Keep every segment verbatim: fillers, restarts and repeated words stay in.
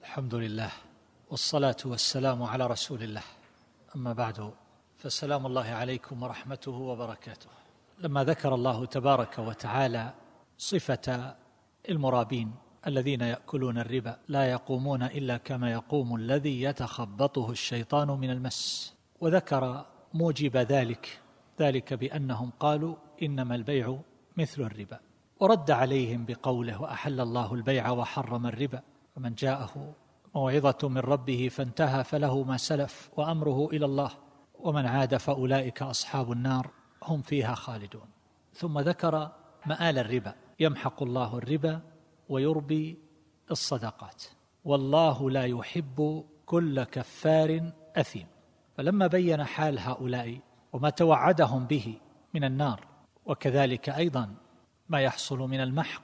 الحمد لله والصلاة والسلام على رسول الله، أما بعد، فالسلام الله عليكم ورحمته وبركاته. لما ذكر الله تبارك وتعالى صفة المرابين الذين يأكلون الربا لا يقومون إلا كما يقوم الذي يتخبطه الشيطان من المس، وذكر موجب ذلك ذلك بأنهم قالوا إنما البيع مثل الربا، ورد عليهم بقوله وأحل الله البيع وحرم الربا، فمن جاءه موعظة من ربه فانتهى فله ما سلف وأمره إلى الله ومن عاد فأولئك أصحاب النار هم فيها خالدون. ثم ذكر مآل الربا: يمحق الله الربا ويربي الصدقات والله لا يحب كل كفار أثيم. فلما بين حال هؤلاء وما توعدهم به من النار، وكذلك أيضا ما يحصل من المحق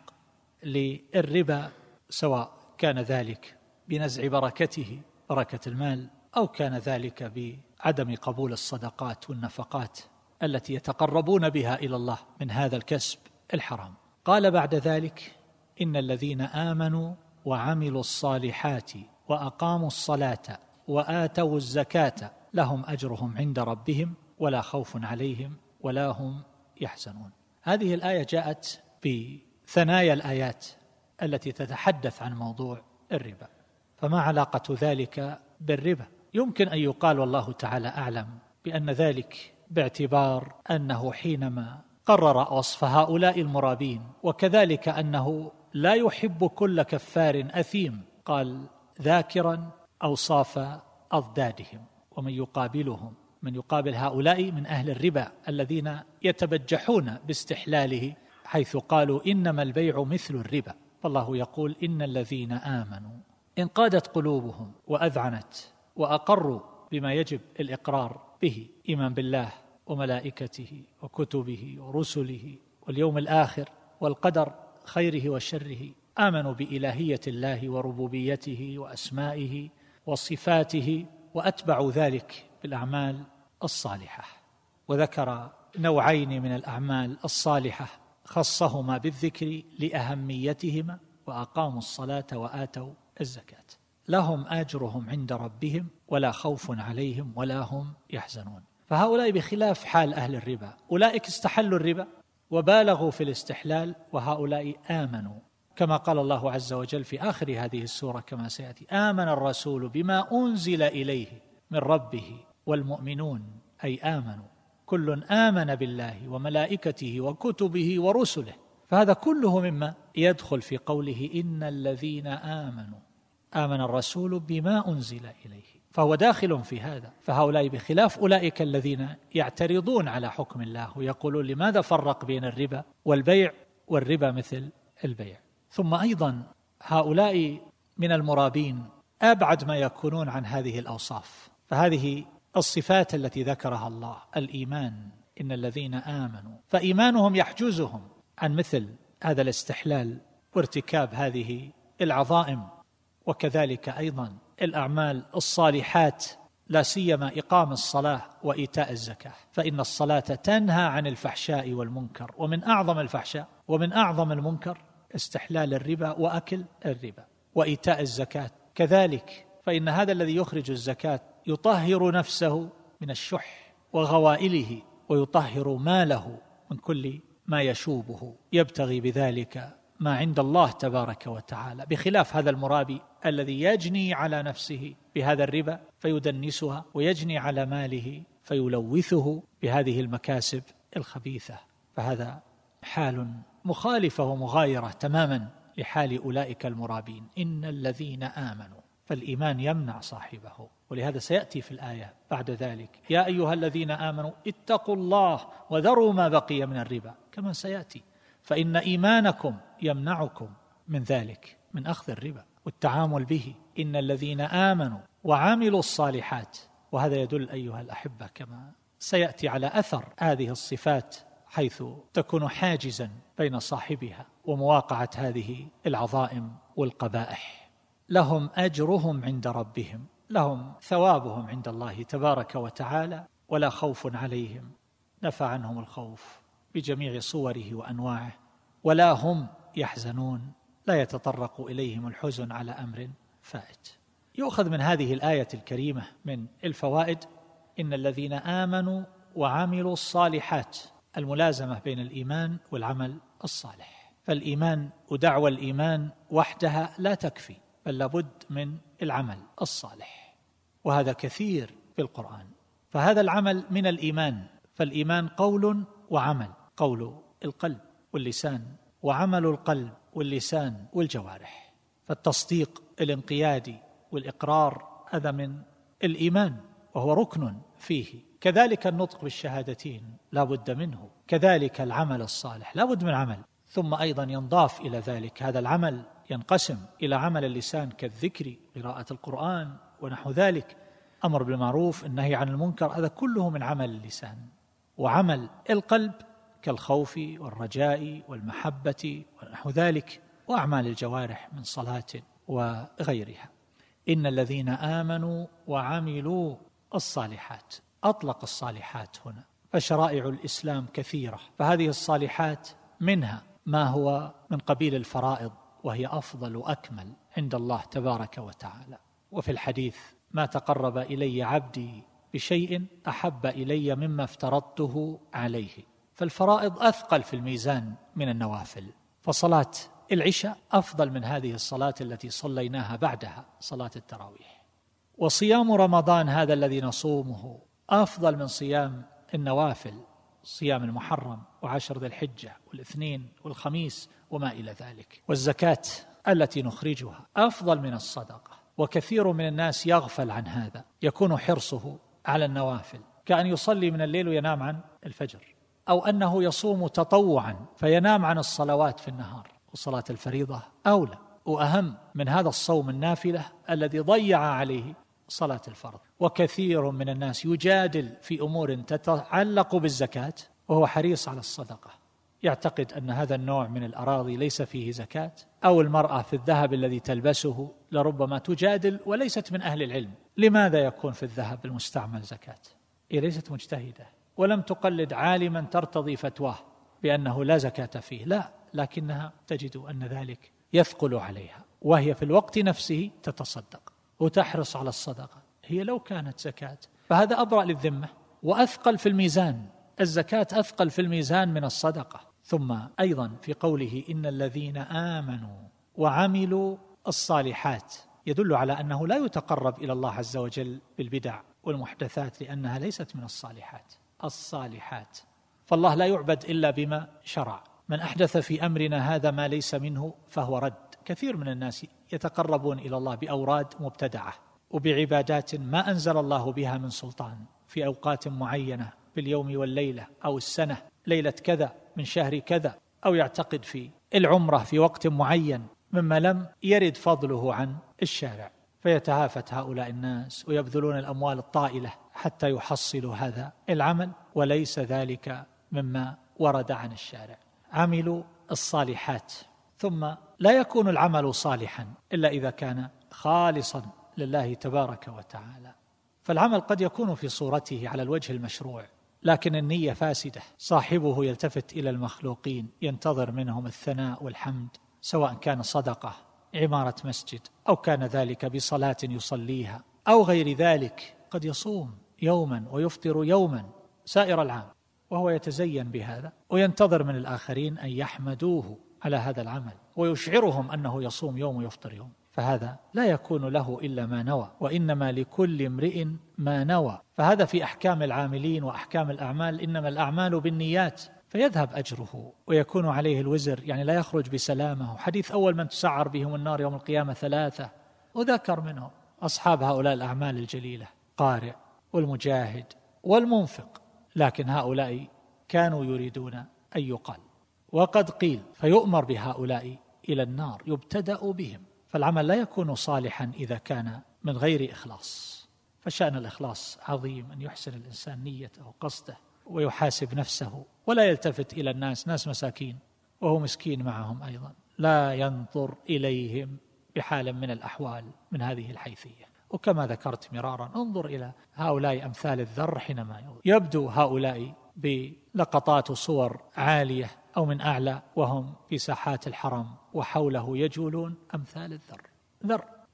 للربا، سواء كان ذلك بنزع بركته بركة المال، أو كان ذلك بعدم قبول الصدقات والنفقات التي يتقربون بها إلى الله من هذا الكسب الحرام، قال بعد ذلك: إن الذين آمنوا وعملوا الصالحات وأقاموا الصلاة وآتوا الزكاة لهم أجرهم عند ربهم ولا خوف عليهم ولا هم يحزنون. هذه الآية جاءت بثنايا الآيات التي تتحدث عن موضوع الربا، فما علاقة ذلك بالربا؟ يمكن أن يقال والله تعالى أعلم بأن ذلك باعتبار أنه حينما قرر وصف هؤلاء المرابين وكذلك أنه لا يحب كل كفار أثيم، قال ذاكرا أوصاف أضدادهم ومن يقابلهم، من يقابل هؤلاء من أهل الربا الذين يتبجحون باستحلاله، حيث قالوا إنما البيع مثل الربا. فالله يقول: إن الذين آمنوا، انقادت قلوبهم وأذعنت وأقروا بما يجب الإقرار به، إيمان بالله وملائكته وكتبه ورسله واليوم الآخر والقدر خيره وشره، آمنوا بإلهية الله وربوبيته وأسمائه وصفاته، وأتبعوا ذلك بالأعمال الصالحة. وذكر نوعين من الأعمال الصالحة خصهما بالذكر لأهميتهما: وأقاموا الصلاة وآتوا الزكاة لهم أجرهم عند ربهم ولا خوف عليهم ولا هم يحزنون. فهؤلاء بخلاف حال أهل الربا، أولئك استحلوا الربا وبالغوا في الاستحلال، وهؤلاء آمنوا، كما قال الله عز وجل في آخر هذه السورة كما سيأتي: آمن الرسول بما أنزل إليه من ربه والمؤمنون، أي آمنوا، كل آمن بالله وملائكته وكتبه ورسله. فهذا كله مما يدخل في قوله إن الذين آمنوا، آمن الرسول بما أنزل إليه، فهو داخل في هذا. فهؤلاء بخلاف أولئك الذين يعترضون على حكم الله ويقولون لماذا فرق بين الربا والبيع، والربا مثل البيع. ثم أيضا هؤلاء من المرابين أبعد ما يكونون عن هذه الأوصاف، فهذه الصفات التي ذكرها الله: الإيمان، إن الذين آمنوا، فإيمانهم يحجزهم عن مثل هذا الاستحلال وارتكاب هذه العظائم، وكذلك أيضا الأعمال الصالحات، لا سيما إقام الصلاة وإيتاء الزكاة، فإن الصلاة تنهى عن الفحشاء والمنكر، ومن أعظم الفحشاء ومن أعظم المنكر استحلال الربا وأكل الربا. وإيتاء الزكاة كذلك، فإن هذا الذي يخرج الزكاة يطهر نفسه من الشح وغوائله، ويطهر ماله من كل ما يشوبه، يبتغي بذلك ما عند الله تبارك وتعالى، بخلاف هذا المرابي الذي يجني على نفسه بهذا الربا فيدنسها، ويجني على ماله فيلوثه بهذه المكاسب الخبيثة. فهذا حال مخالفة ومغايرة تماما لحال أولئك المرابين. إن الذين آمنوا، فالإيمان يمنع صاحبه، ولهذا سيأتي في الآية بعد ذلك: يا أيها الذين آمنوا اتقوا الله وذروا ما بقي من الربا، كما سيأتي، فإن إيمانكم يمنعكم من ذلك، من أخذ الربا والتعامل به. إن الذين آمنوا وعملوا الصالحات، وهذا يدل أيها الأحبة كما سيأتي على أثر هذه الصفات، حيث تكون حاجزا بين صاحبها ومواقعة هذه العظائم والقبائح. لهم أجرهم عند ربهم، لهم ثوابهم عند الله تبارك وتعالى، ولا خوف عليهم، نفى عنهم الخوف بجميع صوره وأنواعه، ولا هم يحزنون، لا يتطرق إليهم الحزن على أمر فائت. يؤخذ من هذه الآية الكريمة من الفوائد إن الذين آمنوا وعملوا الصالحات، الملازمة بين الإيمان والعمل الصالح. فالإيمان ودعوى الإيمان وحدها لا تكفي، بل لابد من العمل الصالح، وهذا كثير في القرآن. فهذا العمل من الإيمان، فالإيمان قول وعمل، قول القلب واللسان، وعمل القلب واللسان والجوارح. فالتصديق الانقيادي والإقرار هذا من الإيمان وهو ركن فيه، كذلك النطق بالشهادتين لا بد منه، كذلك العمل الصالح لا بد من عمل. ثم أيضا ينضاف إلى ذلك هذا العمل ينقسم إلى عمل اللسان كالذكر، قراءة القرآن ونحو ذلك، أمر بالمعروف، النهي عن المنكر، هذا كله من عمل اللسان. وعمل القلب كالخوف والرجاء والمحبة ونحو ذلك، وأعمال الجوارح من صلاة وغيرها. إن الذين آمنوا وعملوا الصالحات، أطلق الصالحات هنا، فشرائع الإسلام كثيرة، فهذه الصالحات منها ما هو من قبيل الفرائض، وهي أفضل وأكمل عند الله تبارك وتعالى. وفي الحديث ما تقرب إلي عبدي بشيء أحب إلي مما افترضته عليه. فالفرائض أثقل في الميزان من النوافل، فصلاة العشاء أفضل من هذه الصلاة التي صليناها بعدها، صلاة التراويح. وصيام رمضان هذا الذي نصومه أفضل من صيام النوافل، صيام المحرم وعشر ذي الحجة والاثنين والخميس وما إلى ذلك. والزكاة التي نخرجها أفضل من الصدقة، وكثير من الناس يغفل عن هذا، يكون حرصه على النوافل كأن يصلي من الليل وينام عن الفجر، أو أنه يصوم تطوعا فينام عن الصلوات في النهار، وصلاة الفريضة أولى وأهم من هذا الصوم النافلة الذي ضيع عليه صلاة الفرض. وكثير من الناس يجادل في أمور تتعلق بالزكاة وهو حريص على الصدقة، يعتقد أن هذا النوع من الأراضي ليس فيه زكاة، أو المرأة في الذهب الذي تلبسه لربما تجادل وليست من أهل العلم، لماذا يكون في الذهب المستعمل زكاة؟ هي ليست مجتهدة ولم تقلد عالما ترتضي فتواه بأنه لا زكاة فيه، لا، لكنها تجد أن ذلك يثقل عليها، وهي في الوقت نفسه تتصدق وتحرص على الصدقة. هي لو كانت زكاة فهذا أبرأ للذمة وأثقل في الميزان، الزكاة أثقل في الميزان من الصدقة. ثم أيضا في قوله إن الذين آمنوا وعملوا الصالحات يدل على أنه لا يتقرب إلى الله عز وجل بالبدع والمحدثات، لأنها ليست من الصالحات. الصالحات فالله لا يعبد إلا بما شرع، من أحدث في أمرنا هذا ما ليس منه فهو رد. كثير من الناس يتقربون إلى الله بأوراد مبتدعة وبعبادات ما أنزل الله بها من سلطان في أوقات معينة باليوم والليلة أو السنة، ليلة كذا من شهر كذا، أو يعتقد في العمرة في وقت معين مما لم يرد فضله عن الشارع، فيتهافت هؤلاء الناس ويبذلون الأموال الطائلة حتى يحصلوا هذا العمل، وليس ذلك مما ورد عن الشارع. عملوا الصالحات. ثم لا يكون العمل صالحا إلا إذا كان خالصا لله تبارك وتعالى، فالعمل قد يكون في صورته على الوجه المشروع لكن النية فاسدة، صاحبه يلتفت إلى المخلوقين ينتظر منهم الثناء والحمد، سواء كان صدقة، عمارة مسجد، أو كان ذلك بصلاة يصليها أو غير ذلك. قد يصوم يوما ويفطر يوما سائر العام وهو يتزين بهذا وينتظر من الآخرين أن يحمدوه على هذا العمل ويشعرهم أنه يصوم يوم ويفطر يوم، فهذا لا يكون له إلا ما نوى، وإنما لكل امرئ ما نوى. فهذا في أحكام العاملين وأحكام الأعمال، إنما الأعمال بالنيات، فيذهب أجره ويكون عليه الوزر، يعني لا يخرج بسلامه. حديث أول من تسعر بهم النار يوم القيامة ثلاثة، وذكر منهم أصحاب هؤلاء الأعمال الجليلة، قارئ والمجاهد والمنفق، لكن هؤلاء كانوا يريدون أن يقال، وقد قيل فيؤمر بهؤلاء إلى النار يبتدأ بهم. فالعمل لا يكون صالحا إذا كان من غير إخلاص، فشأن الإخلاص عظيم، أن يحسن الإنسان نيته وقصده ويحاسب نفسه ولا يلتفت إلى الناس، ناس مساكين وهو مسكين معهم أيضا، لا ينظر إليهم بحال من الأحوال من هذه الحيثية. وكما ذكرت مرارا، انظر إلى هؤلاء أمثال الذر حينما يبدو هؤلاء بلقطات وصور عالية أو من أعلى وهم في ساحات الحرم وحوله يجولون، أمثال الذر ذر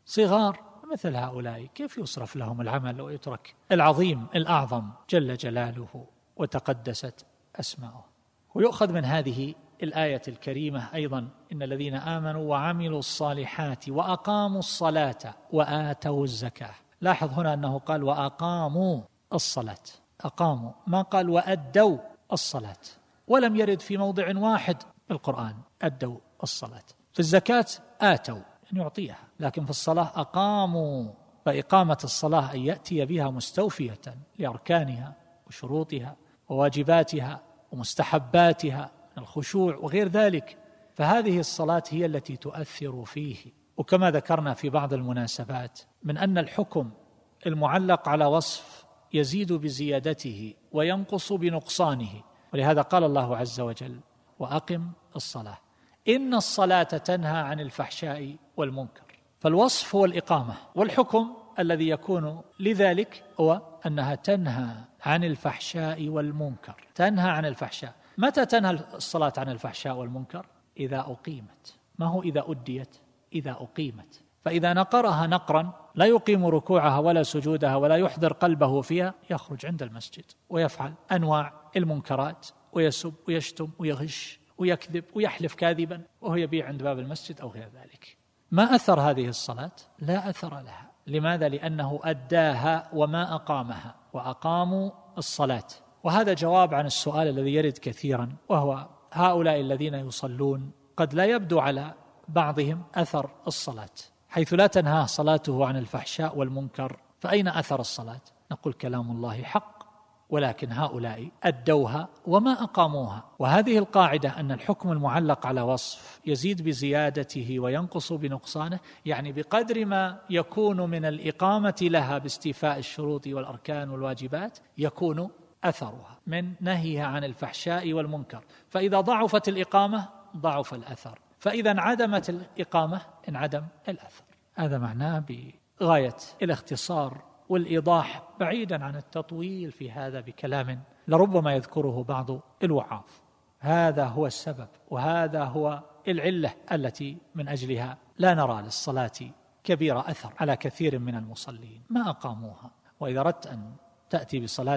صغار مثل هؤلاء كيف يصرف لهم العمل ويترك العظيم الأعظم جل جلاله وتقدست أسماؤه؟ ويؤخذ من هذه الآية الكريمة أيضا إن الذين آمنوا وعملوا الصالحات وأقاموا الصلاة وآتوا الزكاة. لاحظ هنا أنه قال وأقاموا الصلاة، أقاموا، ما قال وأدوا الصلاة، ولم يرد في موضع واحد في القرآن أدوا الصلاة. في الزكاة آتوا أن يعطيها، لكن في الصلاة أقاموا، فإقامة الصلاة أن يأتي بها مستوفية لأركانها وشروطها وواجباتها ومستحباتها من الخشوع وغير ذلك، فهذه الصلاة هي التي تؤثر فيه. وكما ذكرنا في بعض المناسبات من أن الحكم المعلق على وصف يزيد بزيادته وينقص بنقصانه، ولهذا قال الله عز وجل وأقم الصلاة إن الصلاة تنهى عن الفحشاء والمنكر. فالوصف هو الإقامة، والحكم الذي يكون لذلك هو أنها تنهى عن الفحشاء والمنكر. تنهى عن الفحشاء. متى تنهى الصلاة عن الفحشاء والمنكر؟ إذا أقيمت، ما هو إذا أديت، إذا أقيمت. فإذا نقرها نقرا لا يقيم ركوعها ولا سجودها ولا يحضر قلبه فيها، يخرج عند المسجد ويفعل أنواع المنكرات ويسب ويشتم ويغش ويكذب ويحلف كاذبا وهو يبيع عند باب المسجد أو غير ذلك. ما أثر هذه الصلاة؟ لا أثر لها. لماذا؟ لأنه أداها وما أقامها. وأقاموا الصلاة. وهذا جواب عن السؤال الذي يرد كثيرا، وهو هؤلاء الذين يصلون قد لا يبدو على بعضهم أثر الصلاة، حيث لا تنهى صلاته عن الفحشاء والمنكر، فأين أثر الصلاة؟ نقول كلام الله حق، ولكن هؤلاء أدوها وما أقاموها. وهذه القاعدة أن الحكم المعلق على وصف يزيد بزيادته وينقص بنقصانه، يعني بقدر ما يكون من الإقامة لها باستيفاء الشروط والأركان والواجبات يكون أثرها من نهيها عن الفحشاء والمنكر. فإذا ضعفت الإقامة ضعف الأثر، فإذا انعدمت الإقامة انعدم الأثر. هذا معناه بغاية الاختصار والإيضاح، بعيدا عن التطويل في هذا بكلام لربما يذكره بعض الوعاظ. هذا هو السبب، وهذا هو العلة التي من أجلها لا نرى للصلاة كبير أثر على كثير من المصلين، ما أقاموها. وإذا أردت أن تأتي بصلاة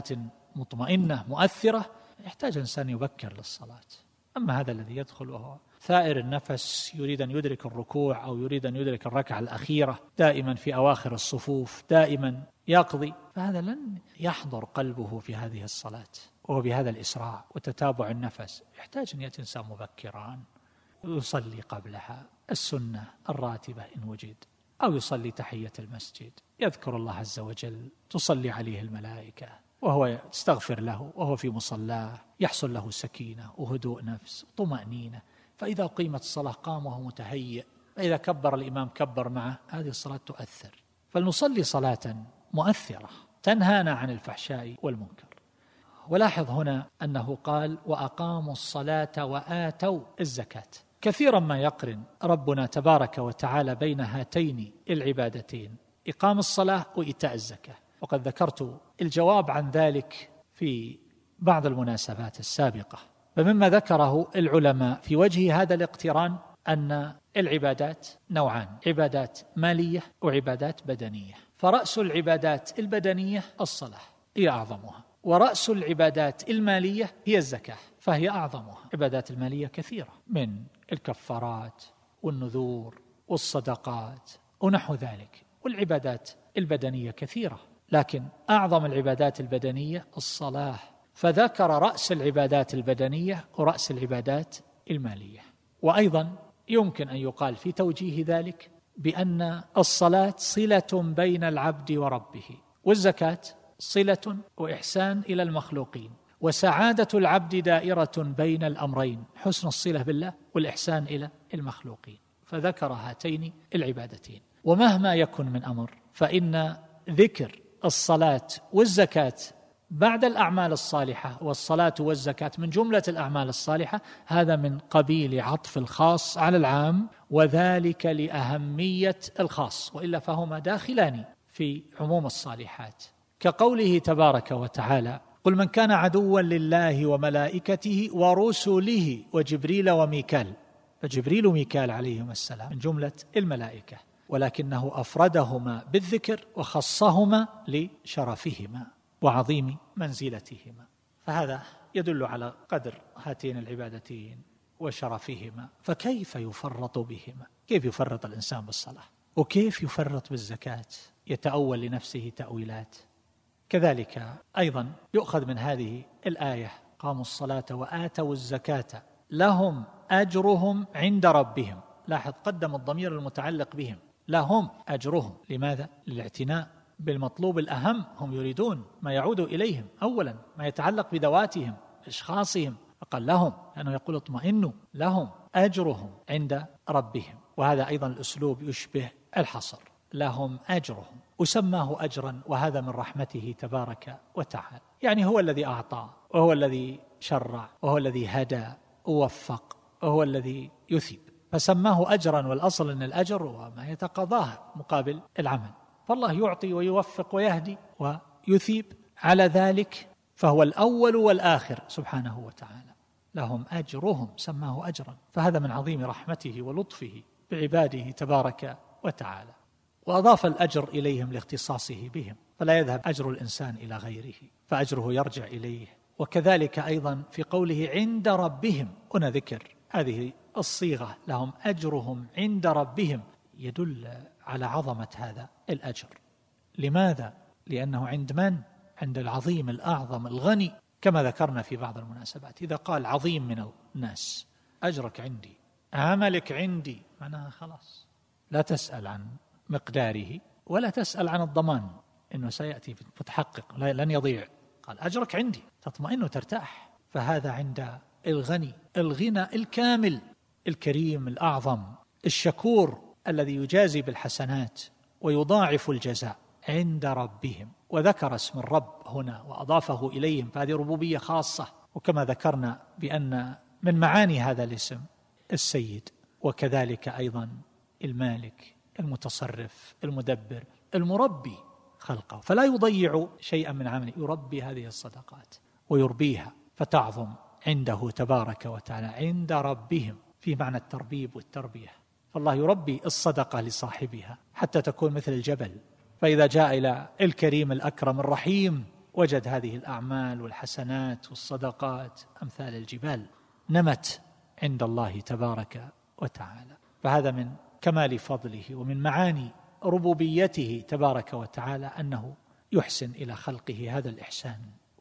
مطمئنة مؤثرة يحتاج إنسان يبكر للصلاة. أما هذا الذي يدخل وهو ثائر النفس يريد أن يدرك الركوع أو يريد أن يدرك الركعة الأخيرة، دائما في أواخر الصفوف، دائما يقضي، فهذا لن يحضر قلبه في هذه الصلاة. وهو بهذا الإسراع وتتابع النفس يحتاج أن يأتي إنسان مبكرا ويصلي قبلها السنة الراتبة إن وجد، أو يصلي تحية المسجد، يذكر الله عز وجل، تصلي عليه الملائكة وهو تستغفر له وهو في مصلاه، يحصل له سكينة وهدوء نفس وطمأنينة. فإذا قيمت الصلاة قام وهو متهيئ، فإذا كبر الإمام كبر معه، هذه الصلاة تؤثر. فلنصلي صلاة مؤثرة تنهانا عن الفحشاء والمنكر. ولاحظ هنا أنه قال وأقاموا الصلاة وآتوا الزكاة. كثيرا ما يقرن ربنا تبارك وتعالى بين هاتين العبادتين، إقام الصلاة وإيتاء الزكاة، وقد ذكرت الجواب عن ذلك في بعض المناسبات السابقة. فمما ذكره العلماء في وجه هذا الاقتران أن العبادات نوعان، عبادات مالية وعبادات بدنية. فرأس العبادات البدنية الصلاة هي أعظمها، ورأس العبادات المالية هي الزكاة فهي أعظمها. العبادات المالية كثيرة من الكفارات والنذور والصدقات ونحو ذلك، والعبادات البدنية كثيرة، لكن أعظم العبادات البدنية الصلاة، فذكر رأس العبادات البدنية ورأس العبادات المالية. وأيضا يمكن أن يقال في توجيه ذلك بأن الصلاة صلة بين العبد وربه، والزكاة صلة وإحسان إلى المخلوقين، وسعادة العبد دائرة بين الأمرين، حسن الصلة بالله والإحسان إلى المخلوقين. فذكر هاتين العبادتين. ومهما يكن من أمر فإن ذكر الصلاة والزكاة بعد الأعمال الصالحة، والصلاة والزكاة من جملة الأعمال الصالحة، هذا من قبيل عطف الخاص على العام، وذلك لأهمية الخاص، وإلا فهما داخلان في عموم الصالحات. كقوله تبارك وتعالى قل من كان عدوا لله وملائكته ورسله وجبريل وميكال، فجبريل وميكال عليهم السلام من جملة الملائكة. ولكنه أفردهما بالذكر وخصهما لشرفهما وعظيم منزلتهما. فهذا يدل على قدر هاتين العبادتين وشرفهما. فكيف يفرط بهما؟ كيف يفرط الإنسان بالصلاة؟ وكيف يفرط بالزكاة؟ يتأول لنفسه تأويلات. كذلك أيضا يؤخذ من هذه الآية: قاموا الصلاة وآتوا الزكاة لهم أجرهم عند ربهم. لاحظ قدم الضمير المتعلق بهم، لهم أجرهم. لماذا؟ للاعتناء بالمطلوب الأهم. هم يريدون ما يعود إليهم أولا، ما يتعلق بذواتهم إشخاصهم، فقال لهم، لأنه يقول اطمئنوا، لهم أجرهم عند ربهم. وهذا أيضا الأسلوب يشبه الحصر، لهم أجرهم، وسماه أجرا، وهذا من رحمته تبارك وتعالى. يعني هو الذي أعطى، وهو الذي شرع، وهو الذي هدى ووفق، وهو الذي يثيب، فسماه أجرا. والأصل أن الأجر هو ما يتقاضاه مقابل العمل، فالله يعطي ويوفق ويهدي ويثيب على ذلك، فهو الأول والآخر سبحانه وتعالى. لهم أجرهم، سماه أجرا، فهذا من عظيم رحمته ولطفه بعباده تبارك وتعالى. وأضاف الأجر إليهم لاختصاصه بهم، فلا يذهب أجر الإنسان إلى غيره، فأجره يرجع إليه. وكذلك أيضا في قوله عند ربهم، هنا ذكر هذه الصيغة لهم أجرهم عند ربهم، يدل على عظمة هذا الأجر. لماذا؟ لأنه عند من؟ عند العظيم الأعظم الغني، كما ذكرنا في بعض المناسبات. إذا قال عظيم من الناس أجرك عندي، عملك عندي، معناها خلاص لا تسأل عن مقداره ولا تسأل عن الضمان إنه سيأتي متحقق، لن يضيع. قال أجرك عندي، تطمئن وترتاح. فهذا عند الغني، الغنى الكامل، الكريم الأعظم، الشكور، الذي يجازي بالحسنات ويضاعف الجزاء عند ربهم. وذكر اسم الرب هنا وأضافه إليهم، فهذه ربوبية خاصة. وكما ذكرنا بأن من معاني هذا الاسم السيد، وكذلك أيضا المالك، المتصرف، المدبر، المربي خلقه، فلا يضيع شيئا من عمله، يربي هذه الصدقات ويربيها فتعظم عنده تبارك وتعالى عند ربهم، في معنى التربيب والتربية. فالله يربي الصدقة لصاحبها حتى تكون مثل الجبل، فإذا جاء إلى الكريم الأكرم الرحيم وجد هذه الأعمال والحسنات والصدقات أمثال الجبال نمت عند الله تبارك وتعالى. فهذا من كمال فضله ومن معاني ربوبيته تبارك وتعالى أنه يحسن إلى خلقه هذا الإحسان،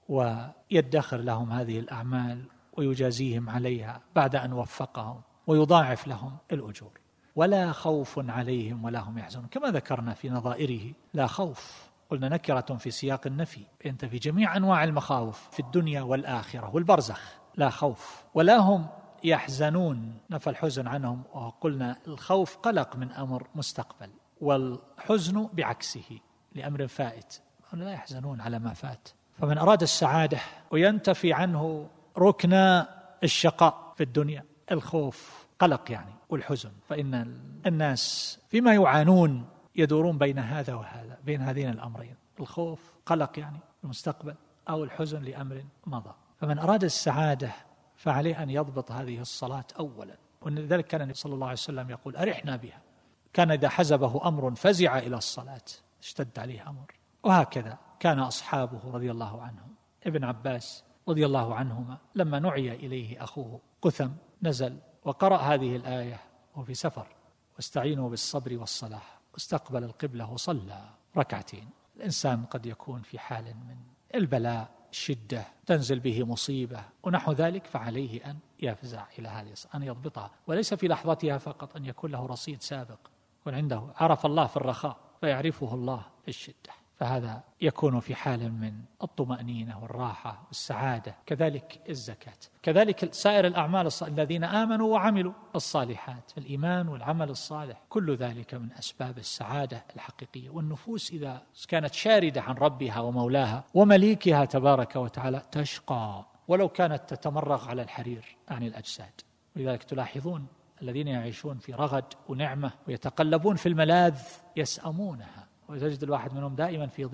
ويدخر لهم هذه الأعمال ويجازيهم عليها بعد أن وفقهم، ويضاعف لهم الأجور. ولا خوف عليهم ولا هم يحزنون، كما ذكرنا في نظائره. لا خوف قلنا نكرة في سياق النفي، أنت في جميع أنواع المخاوف في الدنيا والآخرة والبرزخ. لا خوف ولا هم يحزنون، نفى الحزن عنهم، وقلنا الخوف قلق من أمر مستقبل، والحزن بعكسه لأمر فائت، لا يحزنون على ما فات. فمن أراد السعادة وينتفي عنه ركن الشقاء في الدنيا، الخوف قلق يعني والحزن، فإن الناس فيما يعانون يدورون بين هذا وهذا، بين هذين الأمرين، الخوف قلق يعني المستقبل، أو الحزن لأمر مضى. فمن أراد السعادة فعليه أن يضبط هذه الصلاة أولا. ولذلك كان النبي صلى الله عليه وسلم يقول أرحنا بها، كان إذا حزبه أمر فزع إلى الصلاة، اشتد عليه أمر. وهكذا كان أصحابه رضي الله عنهم. ابن عباس رضي الله عنهما لما نعي إليه أخوه قثم نزل وقرأ هذه الآية وفي سفر، واستعينوا بالصبر والصلاة، واستقبل القبلة وصلى ركعتين. الإنسان قد يكون في حال من البلاء، الشدة، تنزل به مصيبة ونحو ذلك، فعليه أن يفزع إلى هذه الصلاة، أن يضبطها، وليس في لحظتها فقط، أن يكون له رصيد سابق، يكون عنده عرف الله في الرخاء فيعرفه الله في الشدة، فهذا يكون في حال من الطمأنينة والراحة والسعادة. كذلك الزكاة، كذلك سائر الأعمال الصالحة، الذين آمنوا وعملوا الصالحات، الإيمان والعمل الصالح، كل ذلك من أسباب السعادة الحقيقية. والنفوس إذا كانت شاردة عن ربها ومولاها ومليكها تبارك وتعالى تشقى، ولو كانت تتمرغ على الحرير عن الأجساد. ولذلك تلاحظون الذين يعيشون في رغد ونعمة ويتقلبون في الملاذ يسأمونها، وتجد الواحد منهم دائما في ضيق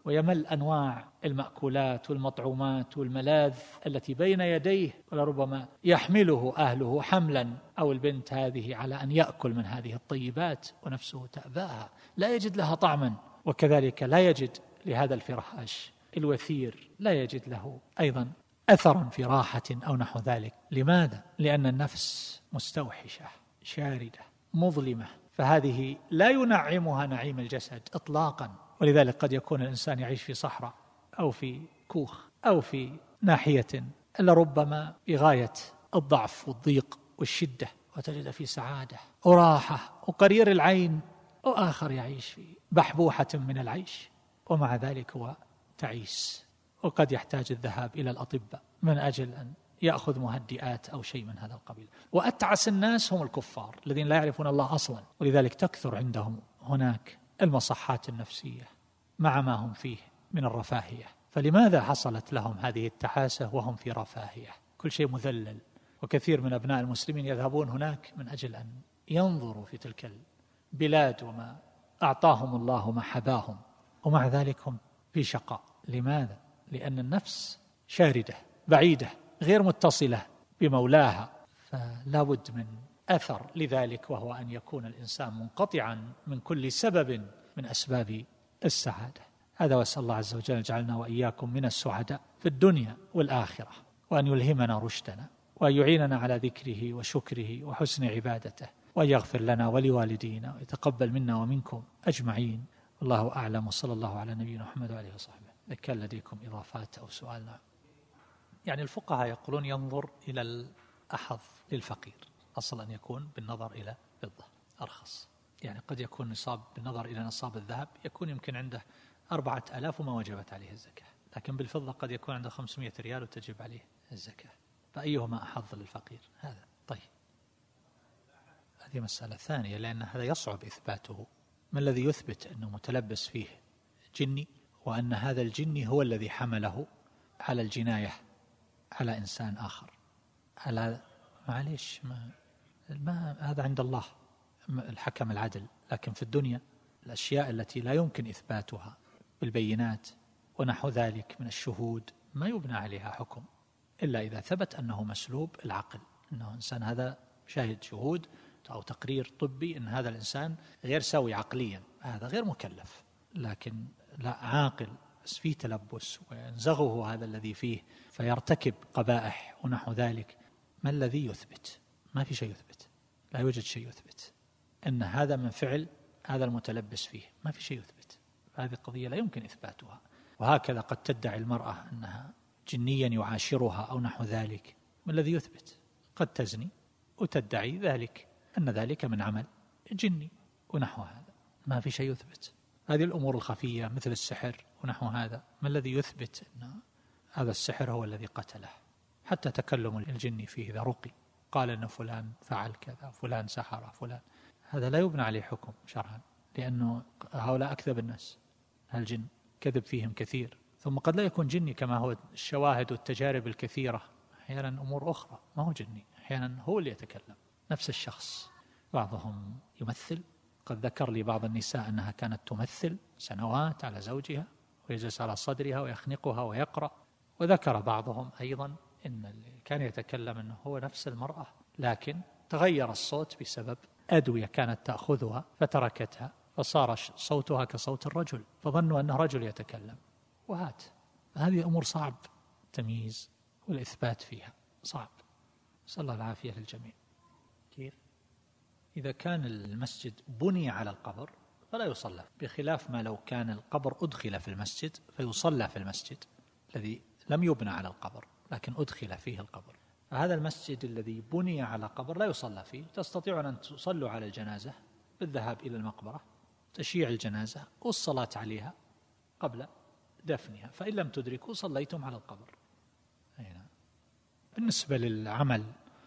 ويمل أنواع المأكولات والمطعومات والملاذ التي بين يديه، ولربما يحمله أهله حملا أو البنت هذه على أن يأكل من هذه الطيبات ونفسه تأباها، لا يجد لها طعما. وكذلك لا يجد لهذا الفراش الوثير، لا يجد له أيضا أثرا في راحة أو نحو ذلك. لماذا؟ لأن النفس مستوحشة شاردة مظلمة، فهذه لا ينعمها نعيم الجسد إطلاقا. ولذلك قد يكون الإنسان يعيش في صحراء أو في كوخ أو في ناحية إلا ربما بغاية الضعف والضيق والشدة، وتجد في سعادة وراحة وقرير العين، وآخر يعيش في بحبوحة من العيش، ومع ذلك هو تعيس، وقد يحتاج الذهاب إلى الأطباء من أجل أن يأخذ مهدئات أو شيء من هذا القبيل. وأتعس الناس هم الكفار الذين لا يعرفون الله أصلا، ولذلك تكثر عندهم هناك المصحات النفسية مع ما هم فيه من الرفاهية. فلماذا حصلت لهم هذه التعاسة وهم في رفاهية؟ كل شيء مذلل. وكثير من أبناء المسلمين يذهبون هناك من أجل أن ينظروا في تلك البلاد وما أعطاهم الله وما حباهم، ومع ذلك هم في شقاء. لماذا؟ لأن النفس شاردة بعيدة غير متصلة بمولاها، فلا بد من أثر لذلك، وهو أن يكون الإنسان منقطعا من كل سبب من أسباب السعادة. هذا، وأسأل الله عز وجل يجعلنا وإياكم من السعداء في الدنيا والآخرة، وأن يلهمنا رشدنا، وأن يعيننا على ذكره وشكره وحسن عبادته، وأن يغفر لنا ولوالدينا ويتقبل منا ومنكم أجمعين. والله أعلم، وصلى الله على نبينا محمد وعليه وصحبه. إذا كان لديكم إضافات أو سؤال. يعني الفقهاء يقولون ينظر إلى الأحظ للفقير، أصلا أن يكون بالنظر إلى فضة أرخص. يعني قد يكون نصاب بالنظر إلى نصاب الذهب يكون يمكن عنده أربعة ألاف وما وجبت عليه الزكاة، لكن بالفضة قد يكون عنده خمسمائة ريال وتجب عليه الزكاة، فأيهما أحظ للفقير؟ هذا. طيب، هذه مسألة ثانية، لأن هذا يصعب إثباته. ما الذي يثبت أنه متلبس فيه جني، وأن هذا الجني هو الذي حمله على الجناية على إنسان آخر؟ على معليش ما, ما هذا عند الله الحكم العدل، لكن في الدنيا الأشياء التي لا يمكن إثباتها بالبينات ونحو ذلك من الشهود ما يبنى عليها حكم إلا إذا ثبت أنه مسلوب العقل، أنه إنسان هذا شاهد شهود أو تقرير طبي أن هذا الإنسان غير سوي عقليا، هذا غير مكلف. لكن لا عاقل بس فيه تلبس وينزغه هذا الذي فيه فيرتكب قبائح ونحو ذلك، ما الذي يثبت؟ ما في شيء يثبت، لا يوجد شيء يثبت أن هذا من فعل هذا المتلبس فيه، ما في شيء يثبت. هذه القضية لا يمكن إثباتها. وهكذا قد تدعي المرأة أنها جنيا يعاشرها أو نحو ذلك، ما الذي يثبت؟ قد تزني وتدعي ذلك أن ذلك من عمل جني ونحو هذا، ما في شيء يثبت. هذه الأمور الخفية مثل السحر ونحو هذا، ما الذي يثبت أن هذا السحر هو الذي قتله؟ حتى تكلم الجن فيه إذا رقي قال أن فلان فعل كذا، فلان سحر فلان، هذا لا يبنى عليه حكم شرعا، لأنه هؤلاء أكذب الناس، الجن كذب فيهم كثير. ثم قد لا يكون جني كما هو الشواهد والتجارب الكثيرة، أحيانا أمور أخرى ما هو جني، أحيانا هو اللي يتكلم نفس الشخص. بعضهم يمثل، قد ذكر لي بعض النساء أنها كانت تمثل سنوات على زوجها ويجلس على صدرها ويخنقها ويقرأ. وذكر بعضهم أيضا إن اللي كان يتكلم أنه هو نفس المرأة، لكن تغير الصوت بسبب أدوية كانت تأخذها فتركتها، فصار صوتها كصوت الرجل فظنوا أنه رجل يتكلم. وهات هذه أمور صعب التمييز والإثبات فيها، صعب. صلى الله العافية للجميع. كيف؟ إذا كان المسجد بني على القبر فلا يصلى، بخلاف ما لو كان القبر أدخل في المسجد فيصلى في المسجد الذي لم يبنى على القبر لكن أدخل فيه القبر. فهذا المسجد الذي بني على قبر لا يصلى فيه، تستطيعون أن تصلوا على الجنازة بالذهاب إلى المقبرة، تشييع الجنازة والصلاة عليها قبل دفنها، فإن لم تدركوا صليتم على القبر. هنا. بالنسبة للعمل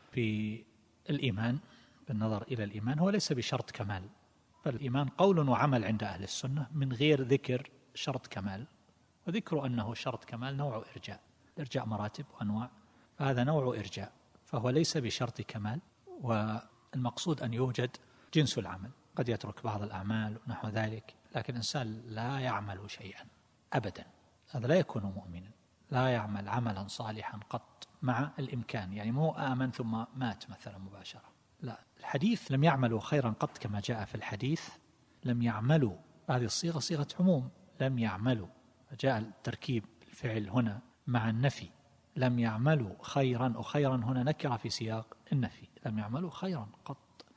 في الإيمان بالنظر إلى الإيمان، هو ليس بشرط كمال، بل الإيمان قول وعمل عند أهل السنة من غير ذكر شرط كمال. وذكر أنه شرط كمال نوع إرجاء، الإرجاء مراتب وأنواع، فهذا نوع إرجاء، فهو ليس بشرط كمال. والمقصود أن يوجد جنس العمل، قد يترك بعض الأعمال ونحو ذلك، لكن الإنسان لا يعمل شيئا أبدا، هذا لا يكون مؤمنا، لا يعمل عملا صالحا قط مع الإمكان، يعني مو آمن ثم مات مثلا مباشرة، لا. الحديث لم يعملوا خيرا قط كما جاء في الحديث، لم يعملوا، هذه الصيغة صيغة عموم، لم يعملوا، جاء التركيب الفعل هنا مع النفي، لم يعملوا خيرا، وخيرا هنا نكرة في سياق النفي، لم يعملوا خيرا قط.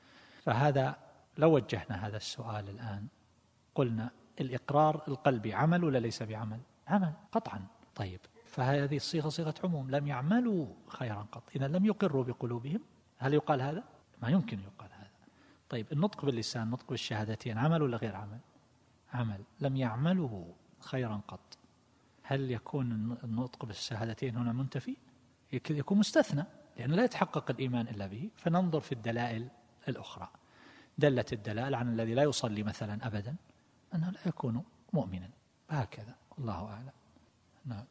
فهذا لو وجهنا هذا السؤال الآن قلنا الإقرار القلبي عمل ولا ليس بعمل؟ عمل قطعا. طيب، فهذه الصيغة صيغة عموم، لم يعملوا خيرا قط، إذا لم يقروا بقلوبهم، هل يقال هذا؟ ما يمكن يقال هذا. طيب، النطق باللسان، نطق بالشهادتين، عمل ولا غير عمل؟ عمل. لم يعملوا خيرا قط، هل يكون النطق بالشهادتين هنا منتفي؟ يكون مستثنى، لأنه لا يتحقق الإيمان إلا به. فننظر في الدلائل الأخرى، دلت الدلائل عن الذي لا يصلي مثلا أبدا أنه لا يكون مؤمنا، هكذا الله أعلم. نعم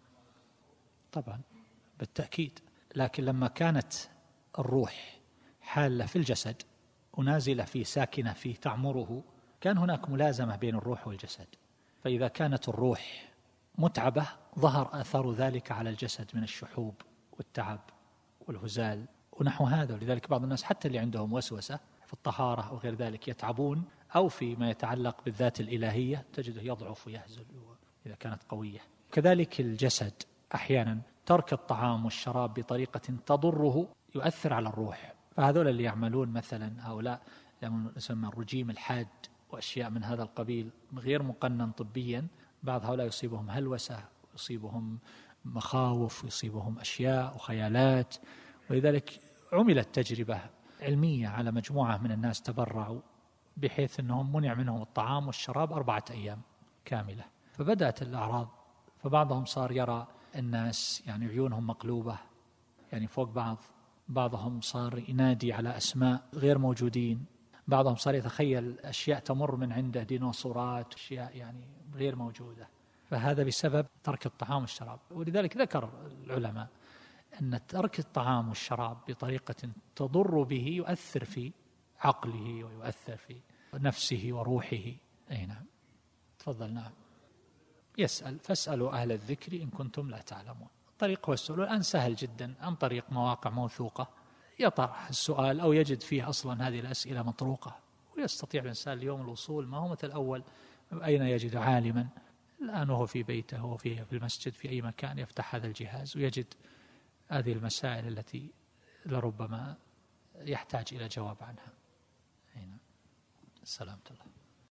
طبعا بالتأكيد، لكن لما كانت الروح حالة في الجسد ونازلة فيه ساكنة فيه تعمره، كان هناك ملازمة بين الروح والجسد، فإذا كانت الروح متعبة ظهر أثر ذلك على الجسد من الشحوب والتعب والهزال ونحو هذا. ولذلك بعض الناس حتى اللي عندهم وسوسة في الطهارة أو غير ذلك يتعبون، أو فيما يتعلق بالذات الإلهية تجده يضعف ويهزل إذا كانت قوية. كذلك الجسد أحيانا ترك الطعام والشراب بطريقة تضره يؤثر على الروح، فهذول اللي يعملون مثلا هؤلاء يسمى الرجيم الحاد وأشياء من هذا القبيل غير مقنن طبيا، بعض هؤلاء يصيبهم هلوسة، يصيبهم مخاوف، يصيبهم أشياء وخيالات. ولذلك عملت تجربة علمية على مجموعة من الناس تبرعوا، بحيث أنهم منع منهم الطعام والشراب أربعة أيام كاملة، فبدأت الأعراض، فبعضهم صار يرى الناس يعني عيونهم مقلوبة يعني فوق بعض، بعضهم صار ينادي على أسماء غير موجودين، بعضهم صار يتخيل أشياء تمر من عنده ديناصورات، أشياء يعني غير موجودة، فهذا بسبب ترك الطعام والشراب. ولذلك ذكر العلماء أن ترك الطعام والشراب بطريقة تضر به يؤثر في عقله ويؤثر في نفسه وروحه. أي نعم. تفضل. نعم. يسأل فاسألوا أهل الذكر إن كنتم لا تعلمون. الطريق هو السؤال، الآن سهل جدا عن طريق مواقع موثوقة يطرح السؤال أو يجد فيه أصلا هذه الأسئلة مطروقة، ويستطيع الإنسان اليوم الوصول. ما هو مثل الأول أين يجد عالما، الآن هو في بيته هو في المسجد في أي مكان يفتح هذا الجهاز ويجد هذه المسائل التي لربما يحتاج إلى جواب عنها. هنا. السلام عليكم.